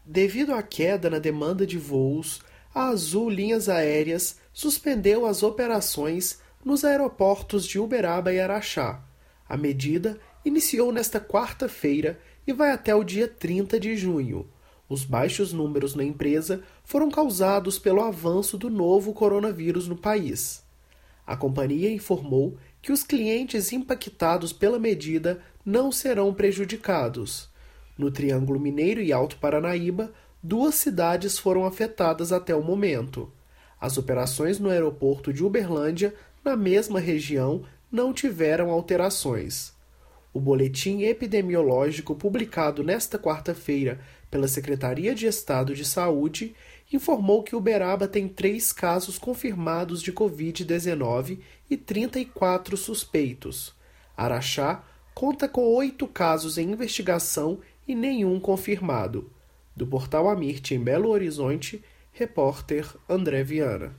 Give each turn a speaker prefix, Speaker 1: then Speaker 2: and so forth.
Speaker 1: Devido à queda na demanda de voos, a Azul Linhas Aéreas suspendeu as operações nos aeroportos de Uberaba e Araxá. A medida iniciou nesta quarta-feira e vai até o dia 30 de junho. Os baixos números na empresa foram causados pelo avanço do novo coronavírus no país. A companhia informou que os clientes impactados pela medida não serão prejudicados. No Triângulo Mineiro e Alto Paranaíba, 2 cidades foram afetadas até o momento. As operações no aeroporto de Uberlândia, na mesma região, não tiveram alterações. O boletim epidemiológico publicado nesta quarta-feira pela Secretaria de Estado de Saúde informou que Uberaba tem 3 casos confirmados de Covid-19 e 34 suspeitos. Araxá conta com 8 casos em investigação e nenhum confirmado. Do portal Amirte, em Belo Horizonte, repórter André Viana.